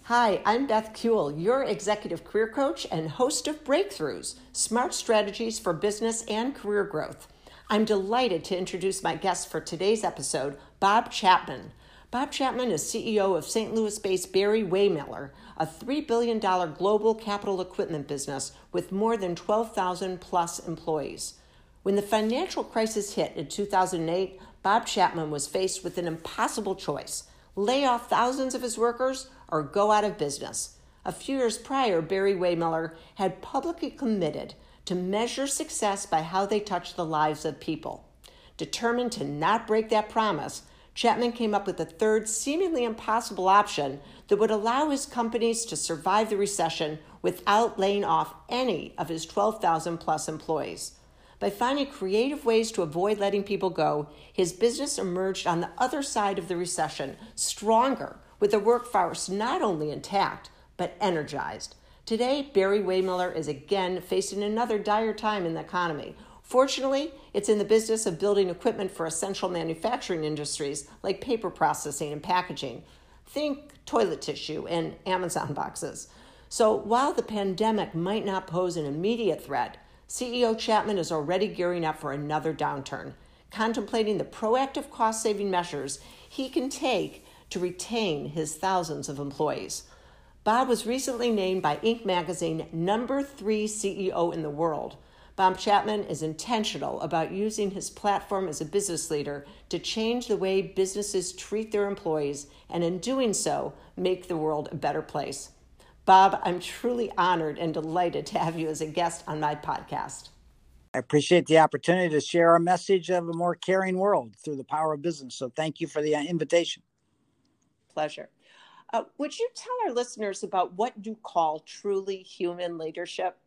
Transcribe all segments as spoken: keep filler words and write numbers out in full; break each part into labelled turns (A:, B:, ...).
A: Hi, I'm Beth Kuehl, your executive career coach and host of Breakthroughs, Smart Strategies for Business and Career Growth. I'm delighted to introduce my guest for today's episode, Bob Chapman. Bob Chapman is C E O of Saint Louis-based Barry-Wehmiller, a three billion dollars global capital equipment business with more than twelve thousand plus employees. When the financial crisis hit in two thousand eight, Bob Chapman was faced with an impossible choice: lay off thousands of his workers or go out of business. A few years prior, Barry-Wehmiller had publicly committed to measure success by how they touch the lives of people. Determined to not break that promise, Chapman came up with a third, seemingly impossible option that would allow his companies to survive the recession without laying off any of his twelve thousand plus employees. By finding creative ways to avoid letting people go, his business emerged on the other side of the recession stronger, with the workforce not only intact, but energized. Today, Barry-Wehmiller is again facing another dire time in the economy. Fortunately, it's in the business of building equipment for essential manufacturing industries like paper processing and packaging. Think toilet tissue and Amazon boxes. So while the pandemic might not pose an immediate threat, C E O Chapman is already gearing up for another downturn, contemplating the proactive cost-saving measures he can take to retain his thousands of employees. Bob was recently named by Inc magazine number three C E O in the world. Bob Chapman is intentional about using his platform as a business leader to change the way businesses treat their employees, and in doing so, make the world a better place. Bob, I'm truly honored and delighted to have you as a guest on my podcast.
B: I appreciate the opportunity to share our message of a more caring world through the power of business. So thank you for the invitation.
A: Pleasure. Uh, would you tell our listeners about what you call truly human leadership?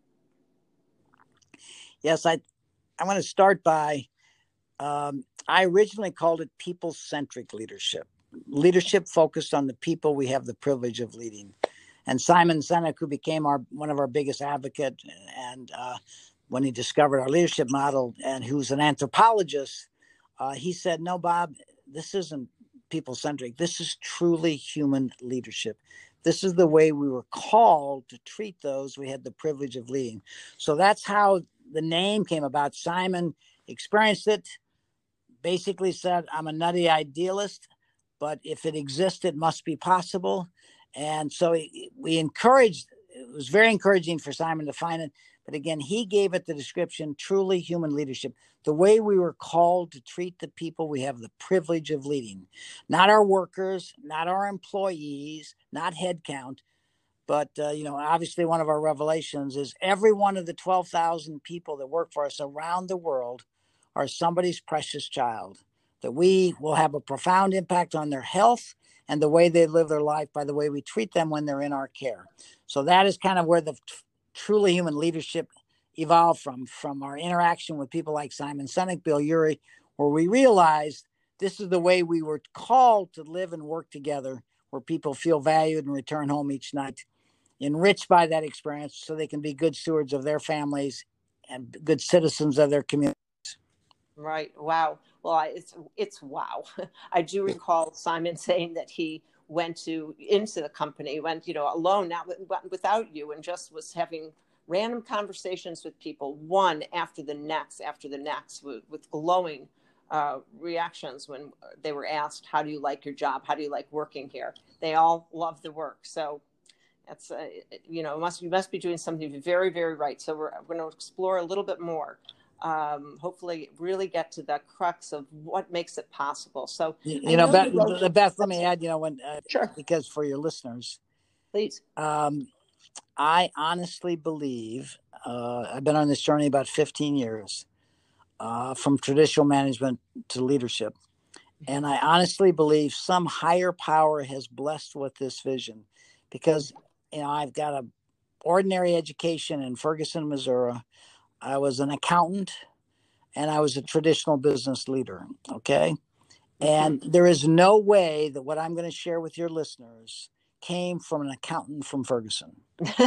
B: Yes, I, I want to start by, um, I originally called it people-centric leadership. Leadership focused on the people we have the privilege of leading. And Simon Sinek, who became our one of our biggest advocates, and uh, when he discovered our leadership model, and who's an anthropologist, uh, he said, no, Bob, this isn't people-centric. This is truly human leadership. This is the way we were called to treat those we had the privilege of leading. So that's how the name came about. Simon experienced it, basically said, I'm a nutty idealist, but if it exists, it must be possible. And so we encouraged, it was very encouraging for Simon to find it. But again, he gave it the description, truly human leadership, the way we were called to treat the people we have the privilege of leading, not our workers, not our employees, not headcount. But, uh, you know, obviously one of our revelations is every one of the twelve thousand people that work for us around the world are somebody's precious child, that we will have a profound impact on their health and the way they live their life by the way we treat them when they're in our care. So that is kind of where the t- truly human leadership evolved from, from our interaction with people like Simon Sinek, Bill Urey, where we realized this is the way we were called to live and work together, where people feel valued and return home each night, enriched by that experience so they can be good stewards of their families and good citizens of their communities.
A: Right. Wow. Well, I, it's it's wow. I do recall Simon saying that he went to into the company, went you know alone, not with, without you, and just was having random conversations with people, one after the next, after the next, with, with glowing uh, reactions when they were asked, "How do you like your job? How do you like working here?" They all love the work. So that's uh, you know must you must be doing something very very right. So we're going to explore a little bit more. Um, hopefully really get to the crux of what makes it possible. So,
B: you, you know,
A: know
B: Beth,
A: you wrote,
B: Beth, let me add, you know, when, uh,
A: sure,
B: because for your listeners,
A: please.
B: Um, I honestly believe, uh, I've been on this journey about fifteen years, uh, from traditional management to leadership. And I honestly believe some higher power has blessed with this vision, because, you know, I've got an ordinary education in Ferguson, Missouri. I was an accountant and I was a traditional business leader. Okay. And there is no way that what I'm going to share with your listeners came from an accountant from Ferguson.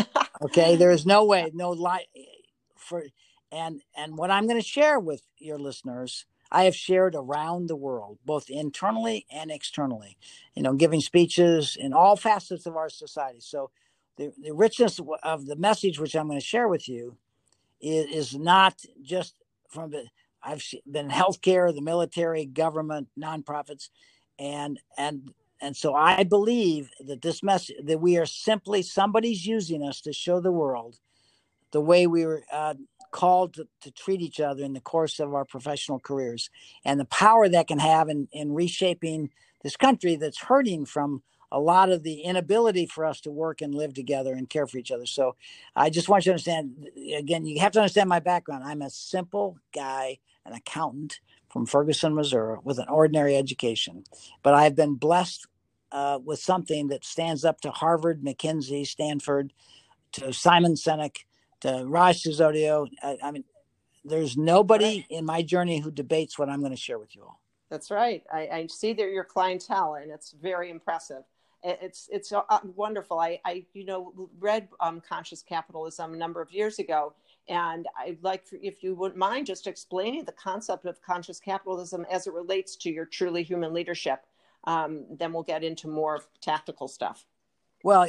B: Okay. There is no way, no lie for, and, and what I'm going to share with your listeners, I have shared around the world, both internally and externally, you know, giving speeches in all facets of our society. So the, the richness of the message, which I'm going to share with you, is, is not just from the, I've been in healthcare, the military, government, nonprofits, and, and, and so I believe that this message, that we are simply, somebody's using us to show the world the way we were uh, called to, to treat each other in the course of our professional careers, and the power that can have in, in reshaping this country that's hurting from a lot of the inability for us to work and live together and care for each other. So I just want you to understand, again, you have to understand my background. I'm a simple guy, an accountant from Ferguson, Missouri, with an ordinary education, but I've been blessed uh, with something that stands up to Harvard, McKinsey, Stanford, to Simon Sinek, to Raj Sisodia. I, I mean, there's nobody in my journey who debates what I'm going to share with you all.
A: That's right. I, I see that your clientele, and it's very impressive. It's it's uh, wonderful. I, I you know read um, Conscious Capitalism a number of years ago, and I'd like for, if you wouldn't mind just explaining the concept of conscious capitalism as it relates to your truly human leadership. Um, then we'll get into more tactical stuff.
B: Well,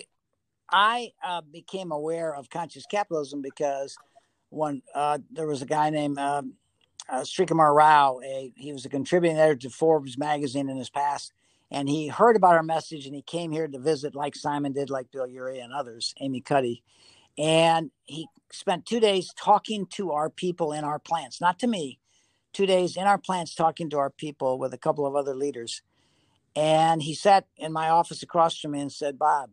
B: I uh, became aware of conscious capitalism because when uh, there was a guy named uh, uh, Srikumar Rao, a, he was a contributing editor to Forbes magazine in his past, and he heard about our message, and he came here to visit, like Simon did, like Bill Urey and others, Amy Cuddy, and he spent two days talking to our people in our plants, not to me, two days in our plants talking to our people with a couple of other leaders. And he sat in my office across from me and said, Bob,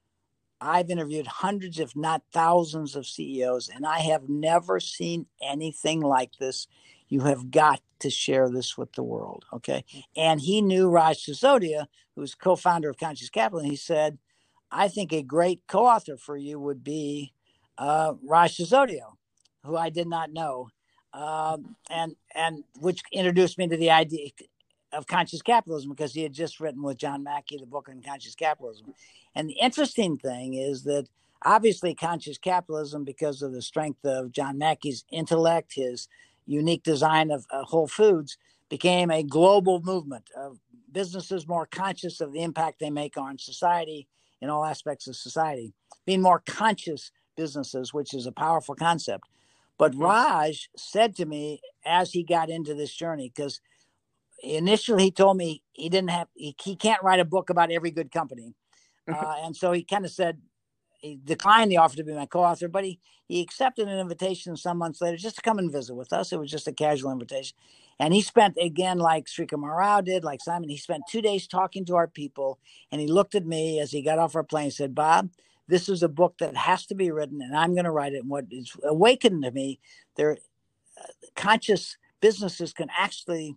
B: I've interviewed hundreds, if not thousands, of C E Os, and I have never seen anything like this. You have got to share this with the world, okay? And he knew Raj Sisodia, who's co-founder of Conscious Capital, and he said, I think a great co-author for you would be uh, Raj Sisodia, who I did not know, um, and and which introduced me to the idea of conscious capitalism, because he had just written with John Mackey the book on conscious capitalism. And the interesting thing is that obviously conscious capitalism, because of the strength of John Mackey's intellect, his unique design of uh, Whole Foods, became a global movement of businesses more conscious of the impact they make on society in all aspects of society, being more conscious businesses, which is a powerful concept. But Raj said to me as he got into this journey, because initially he told me he didn't have, he, he can't write a book about every good company. Uh, and so he kind of said, he declined the offer to be my co-author, but he, he accepted an invitation some months later just to come and visit with us. It was just a casual invitation. And he spent, again, like Srikumar Rao did, like Simon, he spent two days talking to our people. And he looked at me as he got off our plane and said, Bob, this is a book that has to be written, and I'm going to write it. And what is awakened to me, their uh, conscious businesses can actually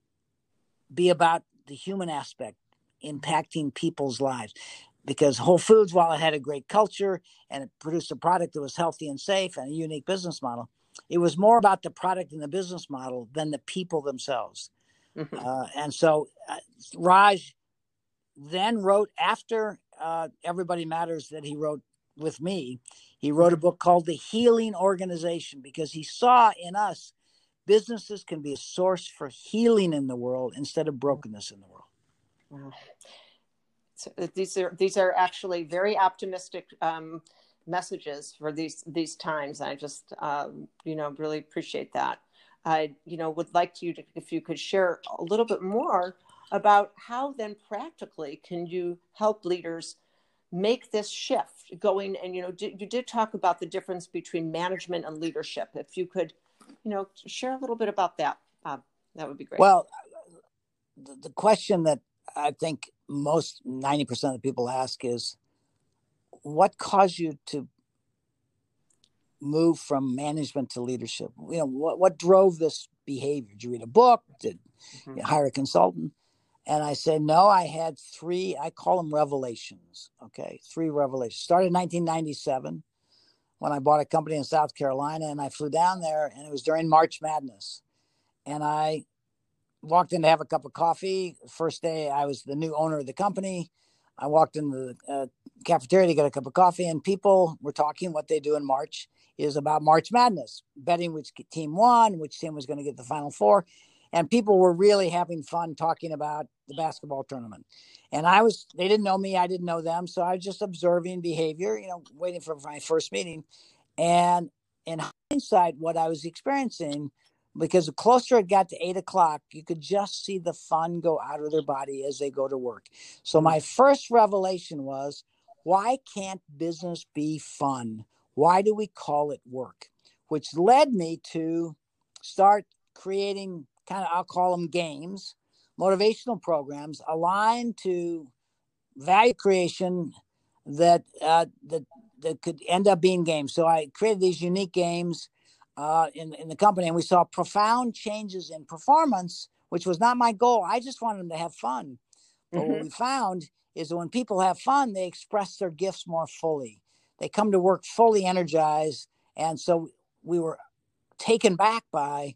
B: be about the human aspect, impacting people's lives. Because Whole Foods, while it had a great culture and it produced a product that was healthy and safe and a unique business model, it was more about the product and the business model than the people themselves. Mm-hmm. Uh, and so uh, Raj then wrote, after uh, Everybody Matters that he wrote with me, he wrote a book called The Healing Organization, because he saw in us businesses can be a source for healing in the world instead of brokenness in the world.
A: Wow. So these are these are actually very optimistic um, messages for these these times. I just um, you know really appreciate that. I you know would like you to, if you could share a little bit more about how then practically can you help leaders make this shift going. And you know you did talk about the difference between management and leadership. If you could you know share a little bit about that, uh, that would be great.
B: Well, the, the question that I think most ninety percent of the people ask is, what caused you to move from management to leadership? You know, what, what drove this behavior? Did you read a book? Did mm-hmm. you hire a consultant? And I said, no, I had three, I call them revelations. Okay. Three revelations. Started in nineteen ninety-seven when I bought a company in South Carolina, and I flew down there, and it was during March Madness. And I walked in to have a cup of coffee. First day, I was the new owner of the company. I walked into the uh, cafeteria to get a cup of coffee, and people were talking. What they do in March is about March Madness, betting which team won, which team was going to get the Final Four. and people were really having fun talking about the basketball tournament. And I was, they didn't know me, I didn't know them. So I was just observing behavior, you know, waiting for my first meeting. And in hindsight, what I was experiencing, because the closer it got to eight o'clock, you could just see the fun go out of their body as they go to work. So my first revelation was, why can't business be fun? Why do we call it work? Which led me to start creating kind of, I'll call them games, motivational programs aligned to value creation that uh, that that could end up being games. So I created these unique games uh, in in the company, and we saw profound changes in performance, which was not my goal. I just wanted them to have fun. But mm-hmm. what we found is that when people have fun, they express their gifts more fully. They come to work fully energized, and so we were taken back by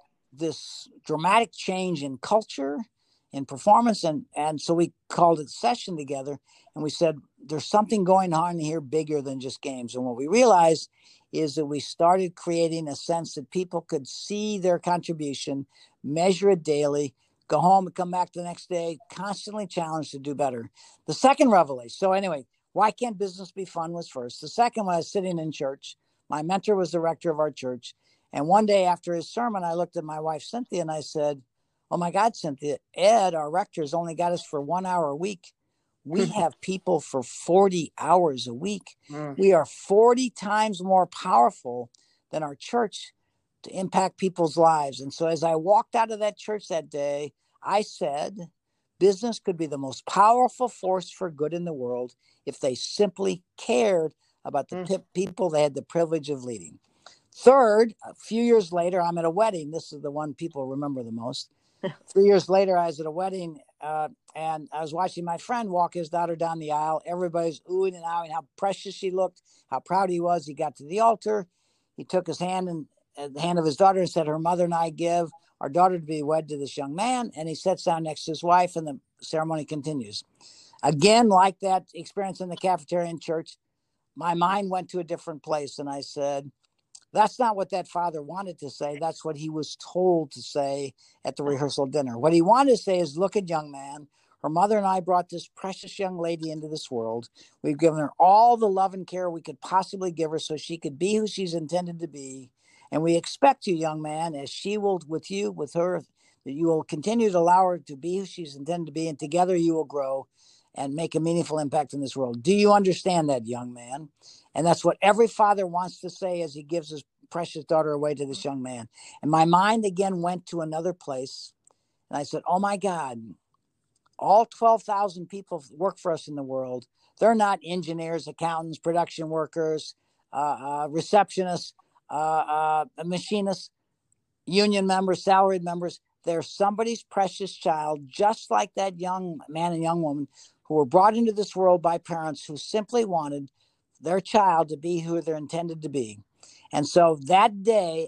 B: this dramatic change in culture, in performance. And, and so we called it Session together, and we said, there's something going on here bigger than just games. And what we realized is that we started creating a sense that people could see their contribution, measure it daily, go home and come back the next day, constantly challenged to do better. The second revelation. So anyway, why can't business be fun was first. The second one, I was sitting in church. My mentor was the rector of our church. And one day after his sermon, I looked at my wife, Cynthia, and I said, oh my God, Cynthia, Ed, our rector, has only got us for one hour a week. We have people for forty hours a week. Mm. We are forty times more powerful than our church to impact people's lives. And so as I walked out of that church that day, I said, business could be the most powerful force for good in the world if they simply cared about the mm. p- people they had the privilege of leading. Third, a few years later, I'm at a wedding. This is the one people remember the most. Three years later, I was at a wedding, uh, and I was watching my friend walk his daughter down the aisle. Everybody's oohing and ahhing how precious she looked, how proud he was. He got to the altar. He took his hand and uh, the hand of his daughter and said, her mother and I give our daughter to be wed to this young man. And he sits down next to his wife, and the ceremony continues. Again, like that experience in the cafeteria in church, my mind went to a different place, and I said, that's not what that father wanted to say. That's what he was told to say at the rehearsal dinner. What he wanted to say is, look at young man. Her mother and I brought this precious young lady into this world. We've given her all the love and care we could possibly give her so she could be who she's intended to be. And we expect you, young man, as she will with you, with her, that you will continue to allow her to be who she's intended to be. And together you will grow and make a meaningful impact in this world. Do you understand that, young man? And that's what every father wants to say as he gives his precious daughter away to this young man. And my mind again went to another place. And I said, oh my God, all twelve thousand people work for us in the world. They're not engineers, accountants, production workers, uh, uh, receptionists, uh, uh, machinists, union members, salaried members. They're somebody's precious child, just like that young man and young woman who were brought into this world by parents who simply wanted their child to be who they're intended to be. And so that day,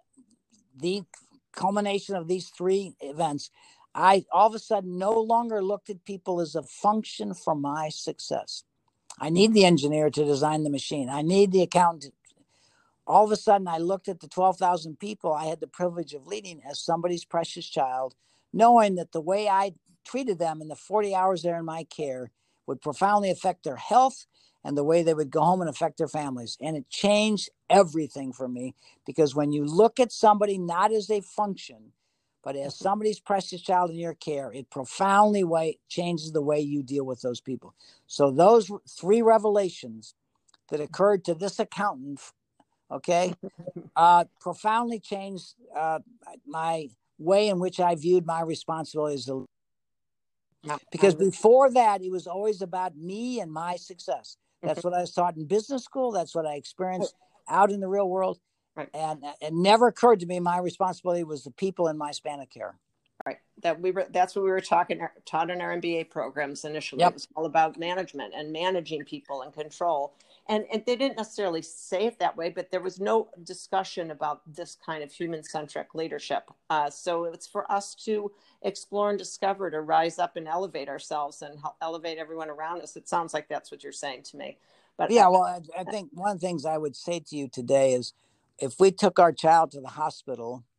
B: the culmination of these three events, I all of a sudden no longer looked at people as a function for my success. I need the engineer to design the machine. I need the accountant. All of a sudden, I looked at the twelve thousand people I had the privilege of leading as somebody's precious child, knowing that the way I treated them in the forty hours they're in my care would profoundly affect their health and the way they would go home and affect their families. And it changed everything for me, because when you look at somebody not as a function, but as somebody's precious child in your care, it profoundly way, changes the way you deal with those people. So those three revelations that occurred to this accountant, okay, uh, profoundly changed uh, my way in which I viewed my responsibilities. Because before that, it was always about me and my success. That's what I was taught in business school. That's what I experienced out in the real world. Right. And it never occurred to me my responsibility was the people in my span of care.
A: Right. That we were. That's what we were talking taught in our M B A programs initially.
B: Yep.
A: It was all about management and managing people and control. And and they didn't necessarily say it that way, but there was no discussion about this kind of human-centric leadership. Uh, so it's for us to explore and discover, to rise up and elevate ourselves and help elevate everyone around us. It sounds like that's what you're saying to me. But
B: yeah, well, I, I think one of the things I would say to you today is, if we took our child to the hospital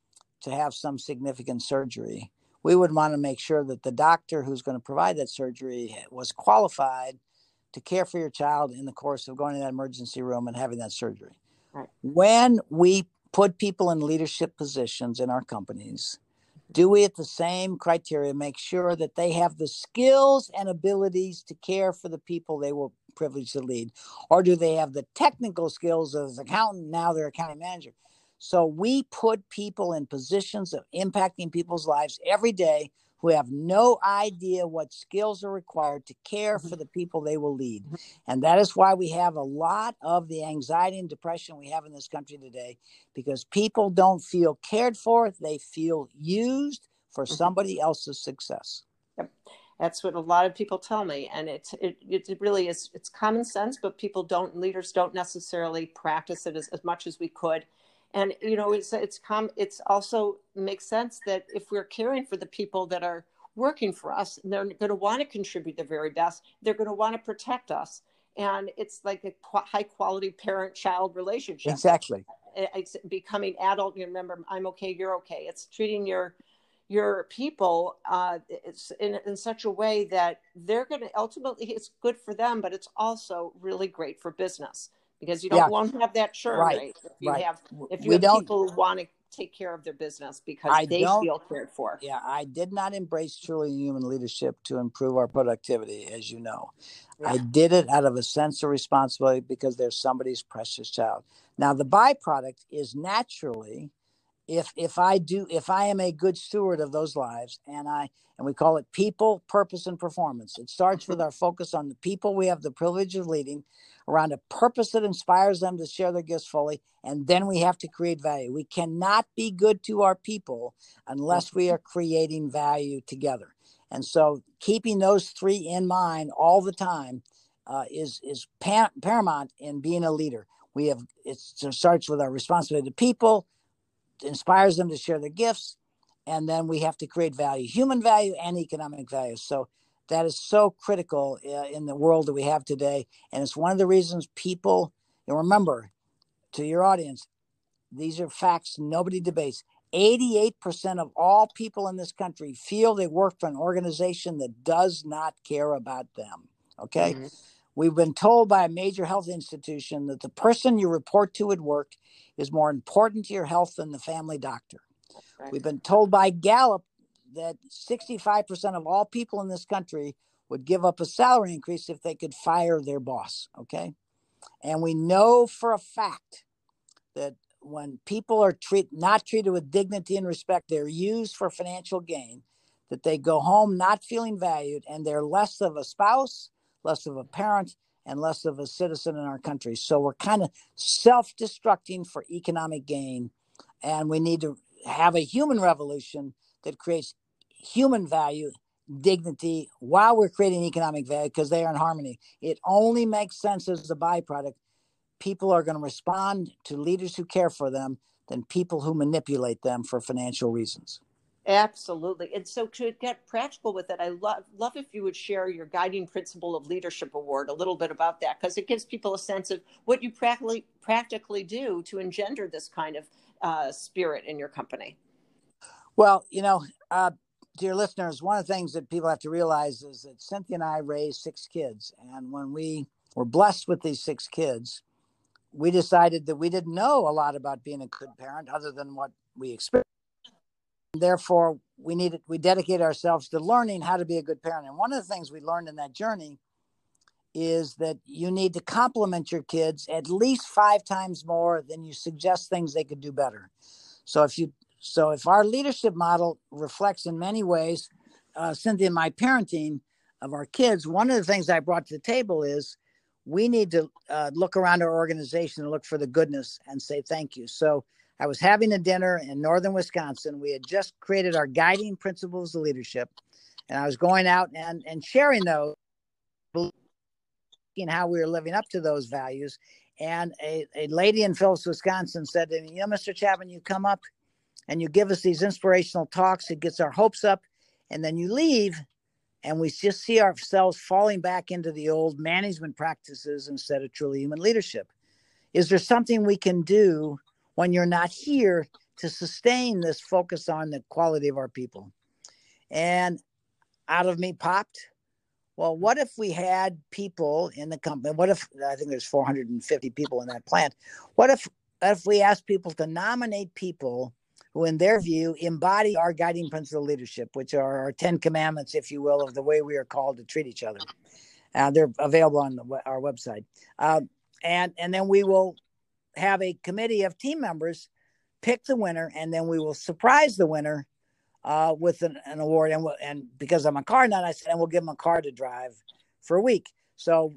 B: to have some significant surgery, we would want to make sure that the doctor who's going to provide that surgery was qualified to care for your child in the course of going to that emergency room and having that surgery.
A: Right.
B: When we put people in leadership positions in our companies, do we, at the same criteria, make sure that they have the skills and abilities to care for the people they were privileged to lead? Or do they have the technical skills as an accountant, now they're accounting manager? So we put people in positions of impacting people's lives every day who have no idea what skills are required to care for the people they will lead. And that is why we have a lot of the anxiety and depression we have in this country today, because people don't feel cared for. They feel used for somebody else's success.
A: Yep. That's what a lot of people tell me. And it's, it, it really is, it's common sense, but people don't, leaders don't necessarily practice it as, as much as we could. And, you know, it's, it's, com- it's also makes sense that if we're caring for the people that are working for us, they're going to want to contribute their very best. They're going to want to protect us. And it's like a qu- high quality parent-child relationship.
B: Exactly.
A: It's becoming adult. You remember, I'm okay, you're okay. It's treating your, your people uh, it's in, in such a way that they're going to ultimately, it's good for them, but it's also really great for business. Because you don't
B: Yeah.
A: won't have that churn
B: Right.
A: rate if you
B: right.
A: have if you
B: we
A: have
B: don't,
A: people who want to take care of their business because
B: I
A: they
B: don't,
A: feel cared for.
B: Yeah, I did not embrace truly human leadership to improve our productivity, as you know. Yeah. I did it out of a sense of responsibility because they're somebody's precious child. Now, the byproduct is naturally, if if I do, if I am a good steward of those lives, and I and we call it people, purpose, and performance. It starts with our focus on the people we have the privilege of leading, around a purpose that inspires them to share their gifts fully, and then we have to create value. We cannot be good to our people unless we are creating value together. And so, keeping those three in mind all the time uh, is is pa- paramount in being a leader. We have it starts with our responsibility to people, inspires them to share their gifts, and then we have to create value, human value and economic value. So that is so critical uh, in the world that we have today, and it's one of the reasons people, and remember, to your audience, these are facts nobody debates. eighty-eight percent of all people in this country feel they work for an organization that does not care about them. Okay? Mm-hmm. We've been told by a major health institution that the person you report to at work is more important to your health than the family doctor. Right. We've been told by Gallup that sixty-five percent of all people in this country would give up a salary increase if they could fire their boss. Okay? And we know for a fact that when people are treat, not treated with dignity and respect, they're used for financial gain, that they go home not feeling valued, and they're less of a spouse, less of a parent, and less of a citizen in our country. So we're kind of self-destructing for economic gain, and we need to have a human revolution that creates human value, dignity, while we're creating economic value, because they are in harmony. It only makes sense as a byproduct. People are going to respond to leaders who care for them than people who manipulate them for financial reasons.
A: Absolutely. And so to get practical with it, I love love if you would share your Guiding Principle of Leadership Award, a little bit about that, because it gives people a sense of what you practically practically do to engender this kind of uh, spirit in your company.
B: Well, you know, uh, dear listeners, one of the things that people have to realize is that Cynthia and I raised six kids. And when we were blessed with these six kids, we decided that we didn't know a lot about being a good parent other than what we experienced. Therefore, we needed, we dedicated ourselves to learning how to be a good parent. And one of the things we learned in that journey is that you need to compliment your kids at least five times more than you suggest things they could do better. So if you, so if our leadership model reflects in many ways, uh, Cynthia, my parenting of our kids, one of the things I brought to the table is we need to uh, look around our organization and look for the goodness and say thank you. So I was having a dinner in northern Wisconsin. We had just created our Guiding Principles of Leadership, and I was going out and, and sharing those, and how we were living up to those values. And a, a lady in Phillips, Wisconsin said to me, you know, Mister Chapman, you come up and you give us these inspirational talks. It gets our hopes up. And then you leave, and we just see ourselves falling back into the old management practices instead of truly human leadership. Is there something we can do when you're not here to sustain this focus on the quality of our people. And out of me popped, well, what if we had people in the company? What if, I think there's four hundred fifty people in that plant. What if, if we asked people to nominate people who, in their view, embody our guiding principle of leadership, which are our Ten Commandments, if you will, of the way we are called to treat each other. Uh, they're available on the, our website. Uh, and, and then we will have a committee of team members pick the winner, and then we will surprise the winner uh, with an, an award. And, we'll, and because I'm a car nut, I said, and we'll give them a car to drive for a week. So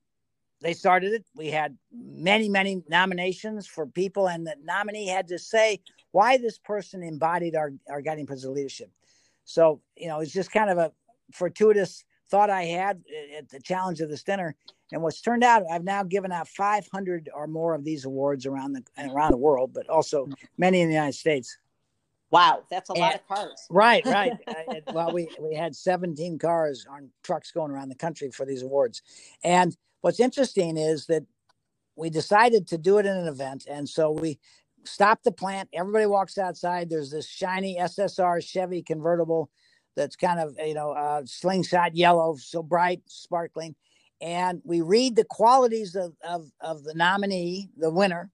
B: they started it. We had many, many nominations for people, and the nominee had to say why this person embodied our, our guiding principle of leadership. So, you know, it's just kind of a fortuitous thought I had at the challenge of this dinner. And what's turned out, I've now given out five hundred or more of these awards around the around the world, but also many in the United States.
A: Wow, that's a
B: and,
A: lot of cars.
B: Right, right. I, well, we, we had seventeen cars on trucks going around the country for these awards. And what's interesting is that we decided to do it in an event. And so we stopped the plant. Everybody walks outside. There's this shiny S S R Chevy convertible that's kind of, you know, uh, slingshot yellow, so bright, sparkling. And we read the qualities of, of, of the nominee, the winner,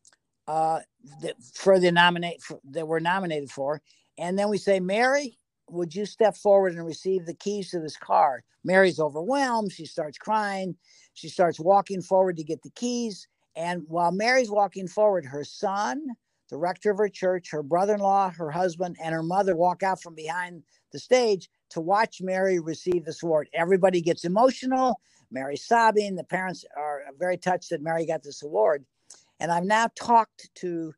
B: uh, that, for the nominate for, that we're nominated for. And then we say, Mary, would you step forward and receive the keys to this car? Mary's overwhelmed. She starts crying. She starts walking forward to get the keys. And while Mary's walking forward, her son, the rector of her church, her brother-in-law, her husband, and her mother walk out from behind the stage to watch Mary receive this award. Everybody gets emotional. Mary's sobbing. The parents are very touched that Mary got this award. And I've now talked to,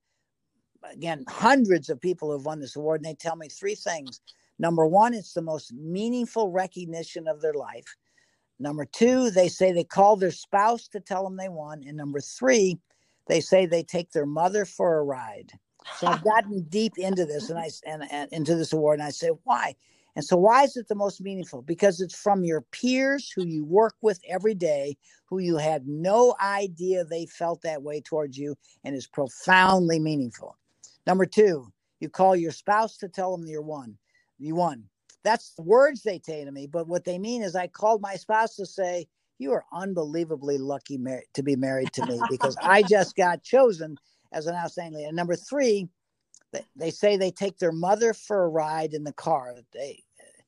B: again, hundreds of people who've won this award, and they tell me three things. Number one, it's the most meaningful recognition of their life. Number two, they say they call their spouse to tell them they won. And number three, they say they take their mother for a ride. So I've gotten deep into this and I and, and into this award, and I say, why? And so why is it the most meaningful? Because it's from your peers who you work with every day, who you had no idea they felt that way towards you, and is profoundly meaningful. Number two, you call your spouse to tell them you're won. You won. That's the words they say to me, but what they mean is I called my spouse to say, you are unbelievably lucky mar- to be married to me because I just got chosen as an outstanding leader. And number three, they, they say they take their mother for a ride in the car. They,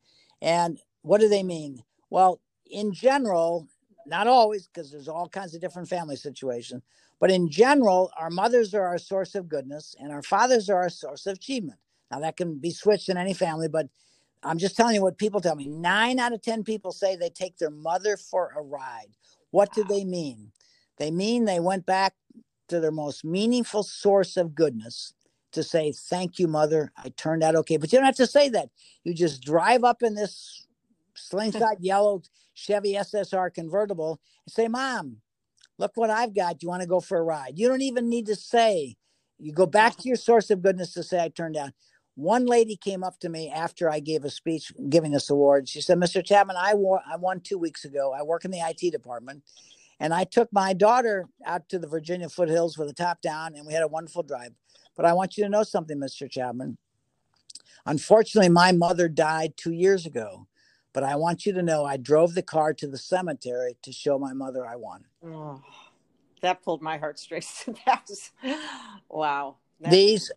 B: and what do they mean? Well, in general, not always, because there's all kinds of different family situations, but in general, our mothers are our source of goodness and our fathers are our source of achievement. Now, that can be switched in any family, but I'm just telling you what people tell me. Nine out of ten people say they take their mother for a ride. What do they mean? They mean they went back to their most meaningful source of goodness to say, thank you, mother. I turned out okay. But you don't have to say that. You just drive up in this slingshot yellow Chevy S S R convertible and say, Mom, look what I've got. Do you want to go for a ride? You don't even need to say. You go back to your source of goodness to say, I turned out. One lady came up to me after I gave a speech giving this award. She said, Mister Chapman, I won, I won two weeks ago. I work in the I T department. And I took my daughter out to the Virginia foothills with the top down, and we had a wonderful drive. But I want you to know something, Mister Chapman. Unfortunately, my mother died two years ago. But I want you to know I drove the car to the cemetery to show my mother I won.
A: Oh, that pulled my heartstrings. That was, wow. That's
B: These,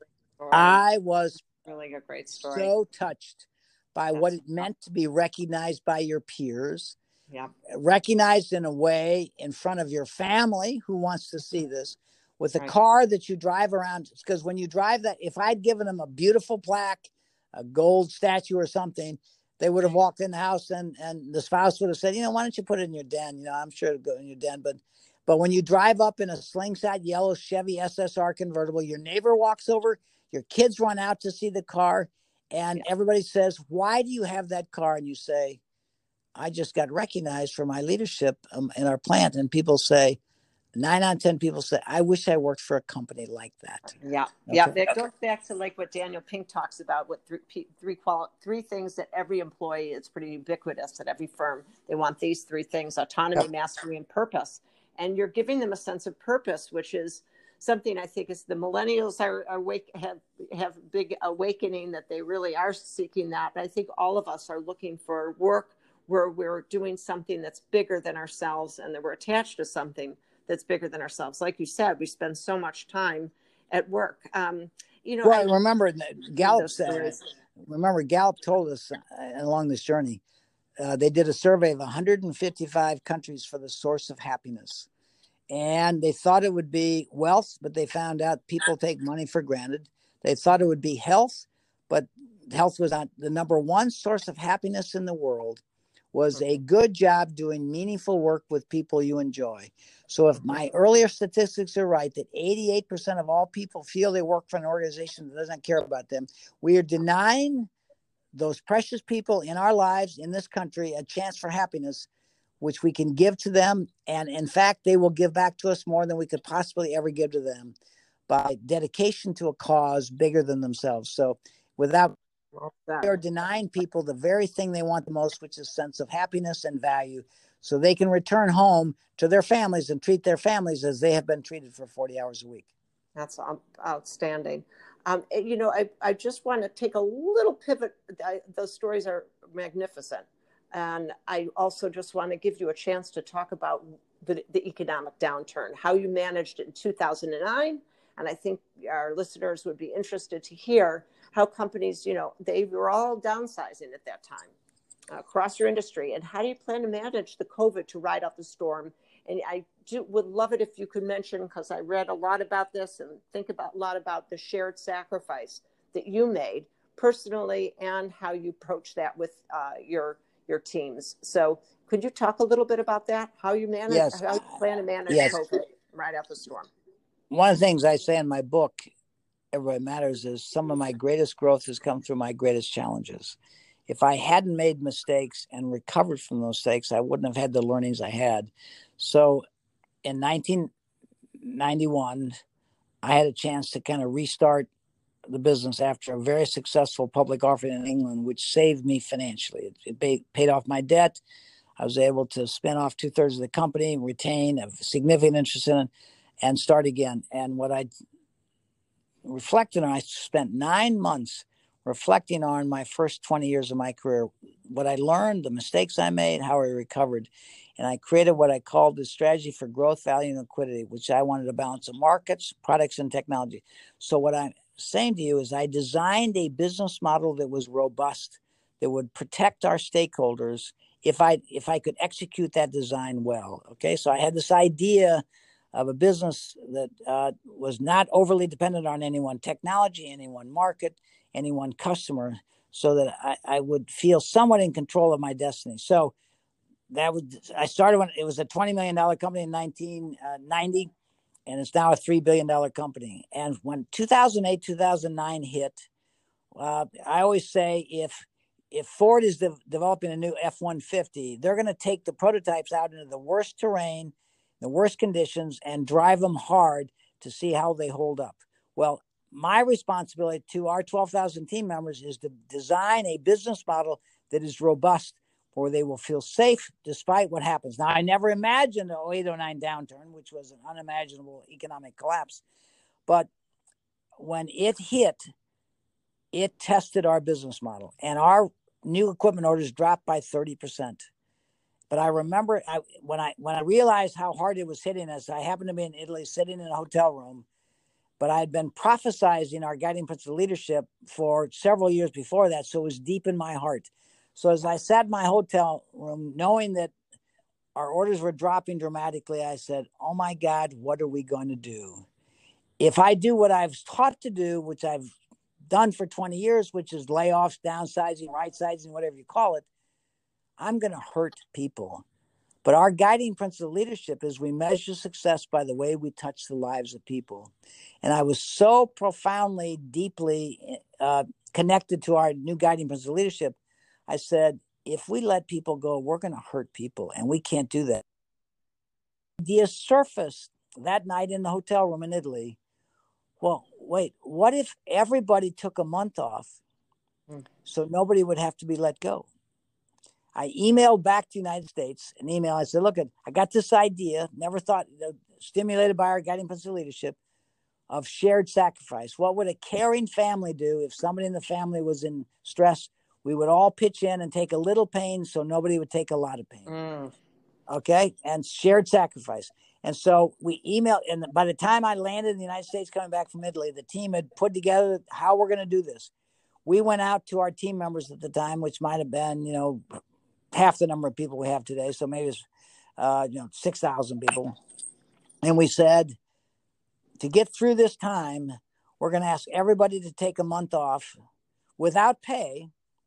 B: I was
A: really a great story.
B: So touched by
A: That's
B: what it meant to be recognized by your peers,
A: yeah,
B: recognized in a way in front of your family who wants to see this, with a
A: right.
B: car that you drive around. Because when you drive that, if I'd given them a beautiful plaque, a gold statue or something, they would have walked in the house and, and the spouse would have said, you know, why don't you put it in your den? You know, I'm sure it'll go in your den. But but when you drive up in a slingshot yellow Chevy S S R convertible, your neighbor walks over, your kids run out to see the car, and yeah. everybody says, why do you have that car? And you say, I just got recognized for my leadership um, in our plant. And people say, nine out of ten people say, I wish I worked for a company like that.
A: Yeah. Okay. Yeah. That goes back to like what Daniel Pink talks about with three, three, quali- three things that every employee, it's pretty ubiquitous at every firm. They want these three things: autonomy, yep. mastery, and purpose. And you're giving them a sense of purpose, which is something I think is the millennials are, are wake, have have big awakening that they really are seeking that. But I think all of us are looking for work where we're doing something that's bigger than ourselves and that we're attached to something that's bigger than ourselves. Like you said, we spend so much time at work. Um, you know,
B: well,
A: I
B: remember Gallup said, remember Gallup told us uh, along this journey, uh, they did a survey of one hundred fifty-five countries for the source of happiness. And they thought it would be wealth, but they found out people take money for granted. They thought it would be health, but health was not the number one source of happiness in the world. Was a good job doing meaningful work with people you enjoy. So if my earlier statistics are right, that eighty-eight percent of all people feel they work for an organization that doesn't care about them, we are denying those precious people in our lives in this country a chance for happiness, which we can give to them. And in fact, they will give back to us more than we could possibly ever give to them by dedication to a cause bigger than themselves. So without they are denying people the very thing they want the most, which is sense of happiness and value, so they can return home to their families and treat their families as they have been treated for forty hours a week.
A: That's outstanding. Um, you know, I, I just want to take a little pivot. I, those stories are magnificent. And I also just want to give you a chance to talk about the, the economic downturn, how you managed it in two thousand nine. And I think our listeners would be interested to hear how companies, you know, they were all downsizing at that time uh, across your industry. And how do you plan to manage the COVID to ride out the storm? And I do, would love it if you could mention, because I read a lot about this and think about a lot about the shared sacrifice that you made personally and how you approach that with uh, your your teams. So could you talk a little bit about that? How you manage,
B: yes.
A: how you plan to manage
B: yes.
A: COVID right out the storm?
B: One of the things I say in my book, Everybody Matters, is some of my greatest growth has come through my greatest challenges. If I hadn't made mistakes and recovered from those mistakes, I wouldn't have had the learnings I had. So in nineteen ninety-one, I had a chance to kind of restart the business after a very successful public offering in England, which saved me financially. It, it paid off my debt. I was able to spin off two thirds of the company, retain a significant interest in it, and start again. And what I reflected on, I spent nine months reflecting on my first twenty years of my career, what I learned, the mistakes I made, how I recovered. And I created what I called the strategy for growth, value, and liquidity, which I wanted to balance of markets, products, and technology. So what I'm saying to you is I designed a business model that was robust, that would protect our stakeholders if I if I could execute that design well. Okay, so I had this idea of a business that uh, was not overly dependent on any one technology, any one market, any one customer, so that I, I would feel somewhat in control of my destiny. So that would I started when it was a twenty million dollars company in nineteen ninety, and it's now a three billion dollars company. And when two thousand eight, two thousand nine hit, uh, I always say if if Ford is de- developing a new F one fifty, they're going to take the prototypes out into the worst terrain, the worst conditions, and drive them hard to see how they hold up. Well, my responsibility to our twelve thousand team members is to design a business model that is robust, where they will feel safe despite what happens. Now, I never imagined the oh eight oh nine downturn, which was an unimaginable economic collapse. But when it hit, it tested our business model, and our new equipment orders dropped by thirty percent. But I remember I, when I when I realized how hard it was hitting us, I happened to be in Italy sitting in a hotel room, but I had been prophesizing our guiding principle leadership for several years before that, so it was deep in my heart. So as I sat in my hotel room, knowing that our orders were dropping dramatically, I said, oh my God, what are we going to do? If I do what I've taught to do, which I've done for twenty years, which is layoffs, downsizing, right sizing, whatever you call it, I'm going to hurt people. But our guiding principle of leadership is we measure success by the way we touch the lives of people. And I was so profoundly, deeply uh, connected to our new guiding principle of leadership. I said, if we let people go, we're going to hurt people, and we can't do that. The idea surfaced that night in the hotel room in Italy. Well, wait, what if everybody took a month off so nobody would have to be let go? I emailed back to the United States, an email. I said, look, I got this idea, never thought, you know, stimulated by our guiding principle leadership. of shared sacrifice. What would a caring family do if somebody in the family was in stress? We would all pitch in and take a little pain so nobody would take a lot of pain. Mm. Okay. And shared sacrifice. And so we emailed, and by the time I landed in the United States coming back from Italy, the team had put together how we're going to do this. We went out to our team members at the time, which might have been, you know, half the number of people we have today. So maybe it's, uh, you know, six thousand people. And we said, to get through this time, we're going to ask everybody to take a month off without pay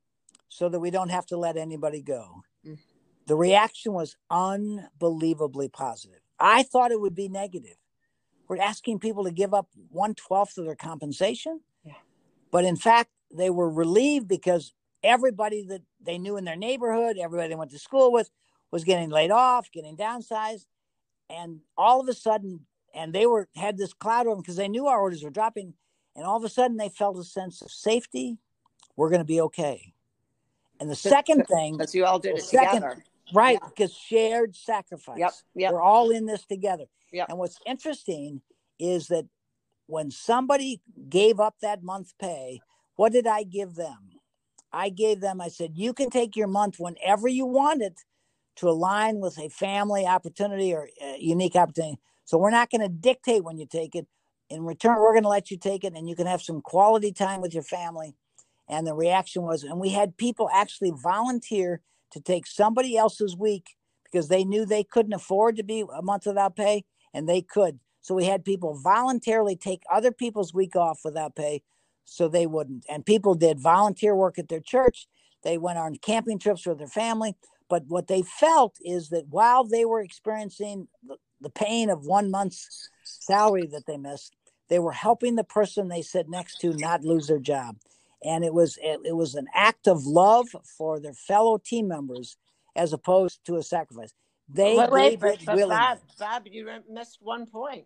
B: so that we don't have to let anybody go. Mm. The reaction was unbelievably positive. I thought it would be negative. We're asking people to give up one twelfth of their compensation. Yeah. But in fact, they were relieved because everybody that they knew in their neighborhood, everybody they went to school with, was getting laid off, getting downsized. And all of a sudden, and they were had this cloud over them because they knew our orders were dropping. And all of a sudden, they felt a sense of safety. We're going to be okay. And the second thing,
A: because you all did it
B: second,
A: together,
B: right?
A: Yeah.
B: Because shared sacrifice.
A: Yep, yep.
B: We're all in this together.
A: Yep.
B: And what's interesting is that when somebody gave up that month pay, what did I give them? I gave them, I said, you can take your month whenever you want it to align with a family opportunity or a unique opportunity. So we're not going to dictate when you take it. In return, we're going to let you take it, and you can have some quality time with your family. And the reaction was, and we had people actually volunteer to take somebody else's week because they knew they couldn't afford to be a month without pay, and they could. So we had people voluntarily take other people's week off without pay so they wouldn't. And people did volunteer work at their church. They went on camping trips with their family. But what they felt is that while they were experiencing the, the pain of one month's salary that they missed, they were helping the person they sit next to not lose their job. And it was it, it was an act of love for their fellow team members as opposed to a sacrifice. They
A: wait, wait,
B: gave
A: but,
B: it
A: but
B: willingly.
A: Bob, Bob, you missed one point.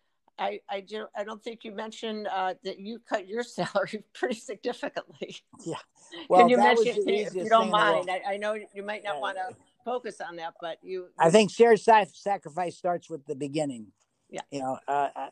A: I I, do, I don't think you mentioned uh, that you cut your salary pretty significantly.
B: Yeah. Well,
A: can you
B: that
A: mention,
B: was the
A: if
B: easiest
A: you don't
B: thing in the
A: mind?
B: world.
A: I, I know you might not uh, want to focus on that, but you. you
B: I think shared sacrifice starts with the beginning.
A: Yeah.
B: You know, uh, I,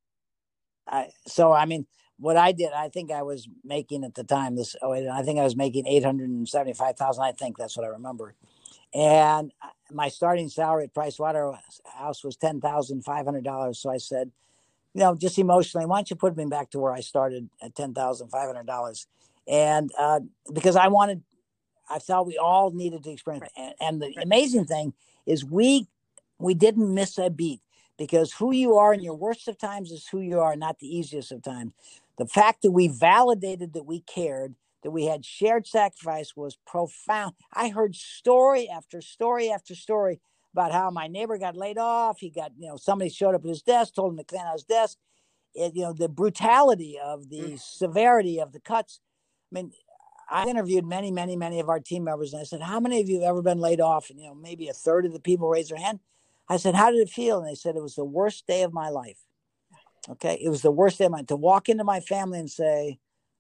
B: I, so I mean, what I did, I think I was making at the time this. Oh, I think I was making eight hundred and seventy-five thousand. I think that's what I remember. And my starting salary at Price Waterhouse was ten thousand five hundred dollars. So I said, you know, just emotionally, why don't you put me back to where I started at ten thousand five hundred dollars? And uh, because I wanted, I thought we all needed to experience it. And, and the amazing thing is we we didn't miss a beat, because who you are in your worst of times is who you are, not the easiest of times. The fact that we validated that we cared, that we had shared sacrifice, was profound. I heard story after story after story about how my neighbor got laid off. He got, you know, somebody showed up at his desk, told him to clean out his desk. It, you know, the brutality of the mm. severity of the cuts. I mean, I interviewed many, many, many of our team members, and I said, how many of you have ever been laid off? And, you know, maybe a third of the people raised their hand. I said, how did it feel? And they said, it was the worst day of my life. Okay. It was the worst day of my, to walk into my family and say,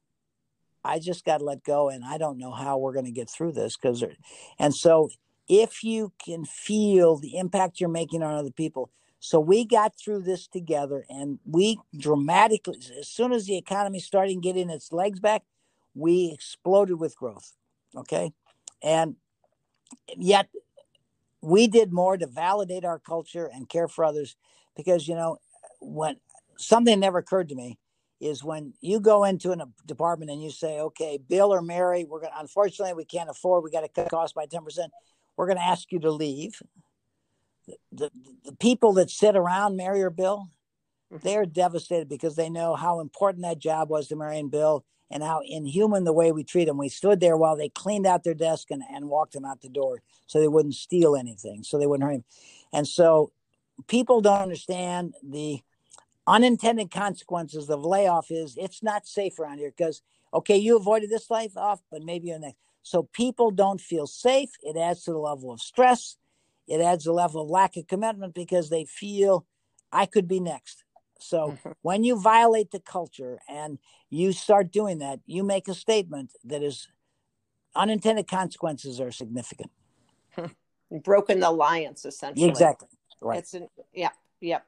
B: I just got to let go, and I don't know how we're going to get through this. Because, and so if you can feel the impact you're making on other people. So we got through this together, and we dramatically, as soon as the economy started getting its legs back, we exploded with growth. Okay. And yet we did more to validate our culture and care for others, because, you know, when something never occurred to me is when you go into a department and you say, okay, Bill or Mary, we're going to, unfortunately, we can't afford, we got to cut costs by ten percent. We're going to ask you to leave. The, the, the people that sit around Mary or Bill, they're devastated, because they know how important that job was to Mary and Bill, and how inhuman the way we treat them. We stood there while they cleaned out their desk and, and walked them out the door so they wouldn't steal anything, so they wouldn't hurt him. And so people don't understand the unintended consequences of layoff. Is it's not safe around here, because, okay, you avoided this life off, but maybe you're next. So people don't feel safe. It adds to the level of stress. It adds a level of lack of commitment, because they feel I could be next. So mm-hmm. when you violate the culture and you start doing that, you make a statement that is unintended consequences are significant.
A: Broken the alliance, essentially.
B: Exactly. Right.
A: It's an, yeah. Yeah.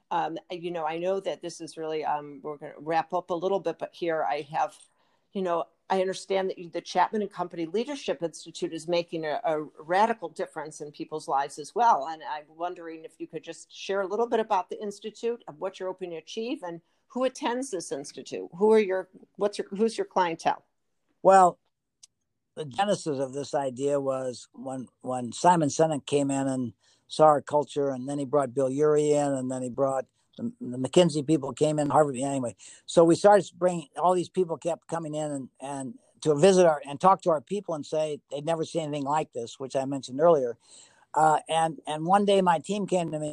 A: Um, you know, I know that this is really, um, we're going to wrap up a little bit, but here I have, you know, I understand that you, the Chapman and Company Leadership Institute is making a, a radical difference in people's lives as well. And I'm wondering if you could just share a little bit about the Institute, of what you're hoping to achieve, and who attends this Institute. Who are your, what's your, who's your clientele?
B: Well, the genesis of this idea was when, when Simon Sinek came in and saw our culture, and then he brought Bill Urey in, and then he brought the, the McKinsey people came in, Harvard, anyway. So we started bringing, all these people kept coming in and, and to visit our, and talk to our people and say they'd never seen anything like this, which I mentioned earlier. Uh, and, and one day my team came to me,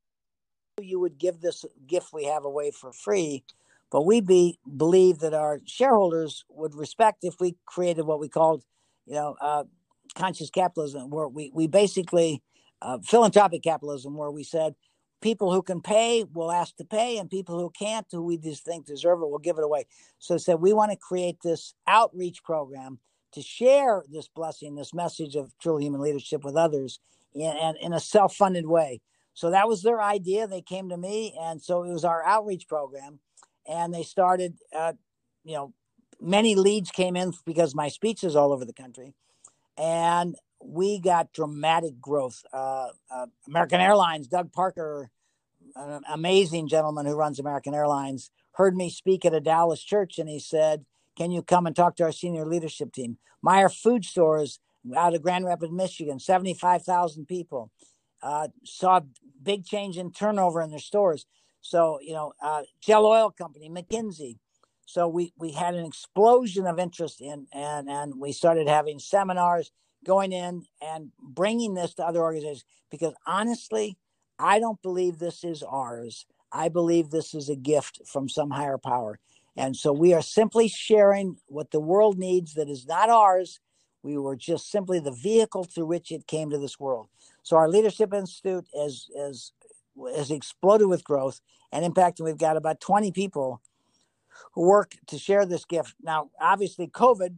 B: you would give this gift we have away for free, but we be, believe that our shareholders would respect if we created what we called, you know, uh, conscious capitalism, where we, we basically, uh, philanthropic capitalism, where we said people who can pay will ask to pay, and people who can't, who we just think deserve it, will give it away. So I said, we want to create this outreach program to share this blessing, this message of true human leadership with others in, in, in a self-funded way. So that was their idea. They came to me, and so it was our outreach program. And they started, uh, you know, many leads came in because my speech is all over the country. And we got dramatic growth. Uh, uh, American Airlines, Doug Parker, an amazing gentleman who runs American Airlines, heard me speak at a Dallas church, and he said, can you come and talk to our senior leadership team? Meyer Food Stores out of Grand Rapids, Michigan, seventy-five thousand people, uh, saw big change in turnover in their stores. So, you know, uh, Shell Oil Company, McKinsey. So we, we had an explosion of interest in, and, and we started having seminars, going in and bringing this to other organizations, because honestly, I don't believe this is ours. I believe this is a gift from some higher power. And so we are simply sharing what the world needs that is not ours. We were just simply the vehicle through which it came to this world. So our Leadership Institute is, is, has exploded with growth and impact. And we've got about twenty people who work to share this gift. Now, obviously, COVID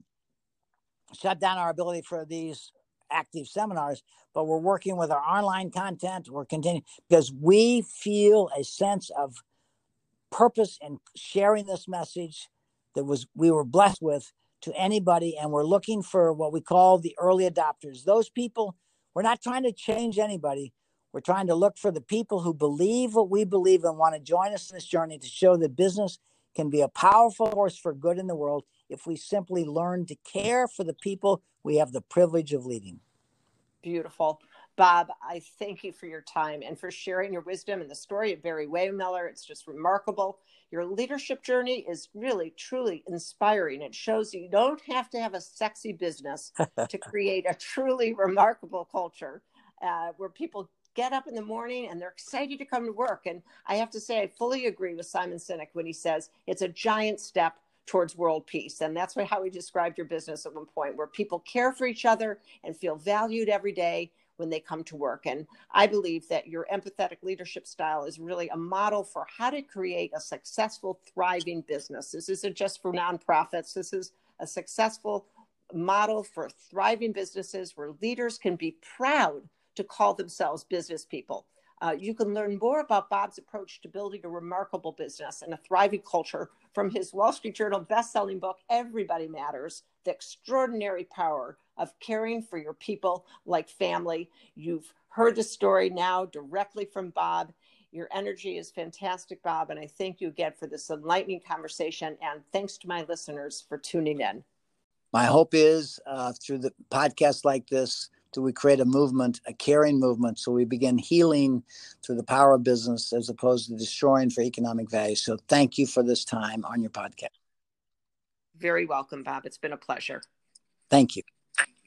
B: shut down our ability for these active seminars, but we're working with our online content. We're continuing because we feel a sense of purpose in sharing this message that was we were blessed with to anybody. And we're looking for what we call the early adopters. Those people, we're not trying to change anybody. We're trying to look for the people who believe what we believe and want to join us in this journey to show that business can be a powerful force for good in the world if we simply learn to care for the people we have the privilege of leading.
A: Beautiful. Bob, I thank you for your time and for sharing your wisdom and the story of Barry Wehmiller. It's just remarkable. Your leadership journey is really, truly inspiring. It shows you don't have to have a sexy business to create a truly remarkable culture uh, where people get up in the morning and they're excited to come to work. And I have to say, I fully agree with Simon Sinek when he says it's a giant step towards world peace. And that's what, how he described your business at one point, where people care for each other and feel valued every day when they come to work. And I believe that your empathetic leadership style is really a model for how to create a successful, thriving business. This isn't just for nonprofits. This is a successful model for thriving businesses where leaders can be proud to call themselves business people. Uh, you can learn more about Bob's approach to building a remarkable business and a thriving culture from his Wall Street Journal best-selling book, Everybody Matters, The Extraordinary Power of Caring for Your People Like Family. You've heard the story now directly from Bob. Your energy is fantastic, Bob, and I thank you again for this enlightening conversation, and thanks to my listeners for tuning in.
B: My hope is uh, through the podcasts like this, do we create a movement, a caring movement, so we begin healing through the power of business as opposed to destroying for economic value. So thank you for this time on your podcast.
A: Very welcome, Bob. It's been a pleasure.
B: Thank you.